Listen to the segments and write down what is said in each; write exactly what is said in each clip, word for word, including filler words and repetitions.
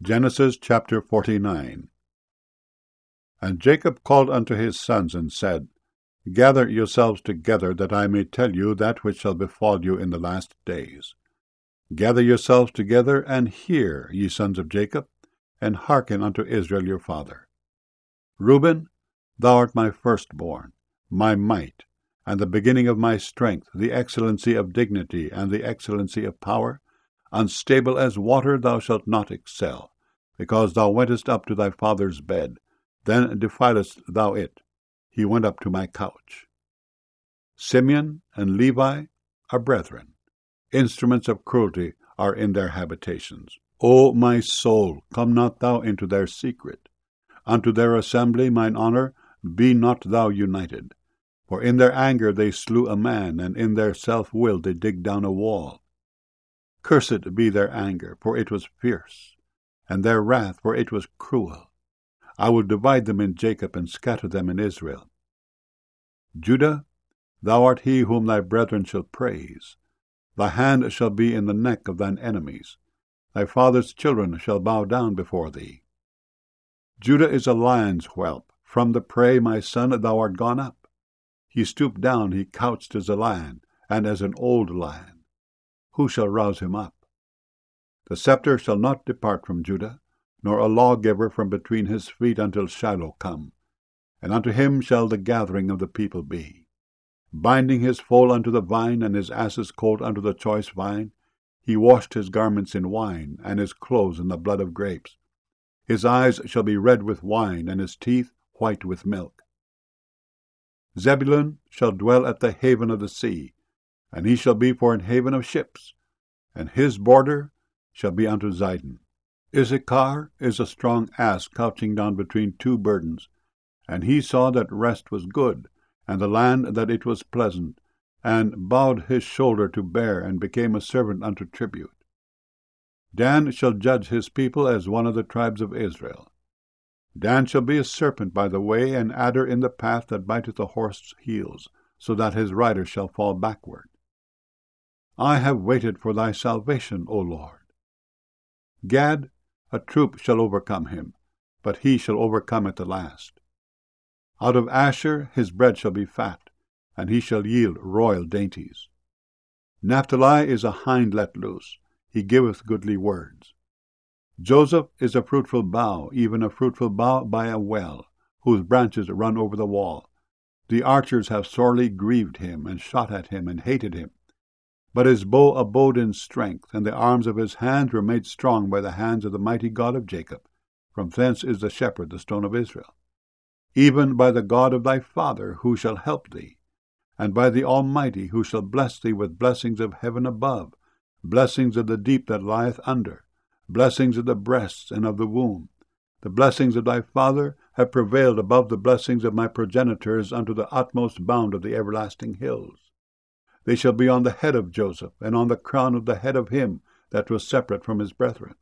Genesis chapter forty-nine. And Jacob called unto his sons, and said, Gather yourselves together, that I may tell you that which shall befall you in the last days. Gather yourselves together, and hear, ye sons of Jacob, and hearken unto Israel your father. Reuben, thou art my firstborn, my might, and the beginning of my strength, the excellency of dignity, and the excellency of power. Unstable as water thou shalt not excel, because thou wentest up to thy father's bed, then defilest thou it. He went up to my couch. Simeon and Levi are brethren. Instruments of cruelty are in their habitations. O my soul, come not thou into their secret. Unto their assembly, mine honour, be not thou united. For in their anger they slew a man, and in their self-will they dig down a wall. Cursed be their anger, for it was fierce, and their wrath, for it was cruel. I will divide them in Jacob, and scatter them in Israel. Judah, thou art he whom thy brethren shall praise. Thy hand shall be in the neck of thine enemies. Thy father's children shall bow down before thee. Judah is a lion's whelp. From the prey, my son, thou art gone up. He stooped down, he couched as a lion, and as an old lion. Who shall rouse him up? The scepter shall not depart from Judah, nor a lawgiver from between his feet until Shiloh come. And unto him shall the gathering of the people be. Binding his foal unto the vine, and his ass's colt unto the choice vine, he washed his garments in wine, and his clothes in the blood of grapes. His eyes shall be red with wine, and his teeth white with milk. Zebulun shall dwell at the haven of the sea, and he shall be for an haven of ships, and his border shall be unto Zidon. Issachar is a strong ass couching down between two burdens, and he saw that rest was good, and the land that it was pleasant, and bowed his shoulder to bear, and became a servant unto tribute. Dan shall judge his people as one of the tribes of Israel. Dan shall be a serpent by the way, an adder in the path that biteth the horse's heels, so that his rider shall fall backward. I have waited for thy salvation, O Lord. Gad, a troop shall overcome him, but he shall overcome at the last. Out of Asher his bread shall be fat, and he shall yield royal dainties. Naphtali is a hind let loose, he giveth goodly words. Joseph is a fruitful bough, even a fruitful bough by a well, whose branches run over the wall. The archers have sorely grieved him, and shot at him, and hated him. But his bow abode in strength, and the arms of his hands were made strong by the hands of the mighty God of Jacob. From thence is the shepherd, the stone of Israel. Even by the God of thy father, who shall help thee, and by the Almighty, who shall bless thee with blessings of heaven above, blessings of the deep that lieth under, blessings of the breasts and of the womb. The blessings of thy father have prevailed above the blessings of my progenitors unto the utmost bound of the everlasting hills. They shall be on the head of Joseph, and on the crown of the head of him that was separate from his brethren.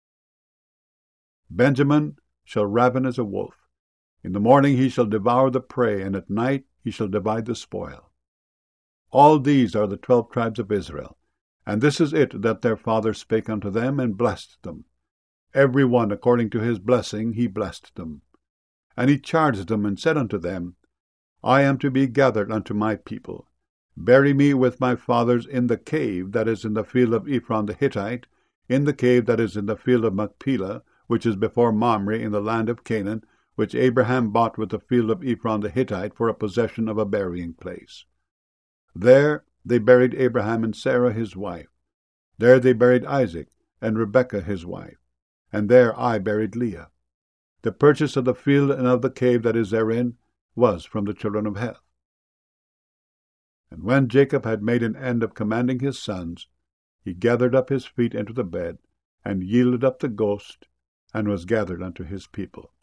Benjamin shall raven as a wolf. In the morning he shall devour the prey, and at night he shall divide the spoil. All these are the twelve tribes of Israel, and this is it that their father spake unto them, and blessed them. Every one according to his blessing he blessed them. And he charged them, and said unto them, I am to be gathered unto my people. Bury me with my fathers in the cave that is in the field of Ephron the Hittite, in the cave that is in the field of Machpelah, which is before Mamre in the land of Canaan, which Abraham bought with the field of Ephron the Hittite for a possession of a burying place. There they buried Abraham and Sarah his wife. There they buried Isaac and Rebekah his wife. And there I buried Leah. The purchase of the field and of the cave that is therein was from the children of Heth. And when Jacob had made an end of commanding his sons, he gathered up his feet into the bed, and yielded up the ghost, and was gathered unto his people.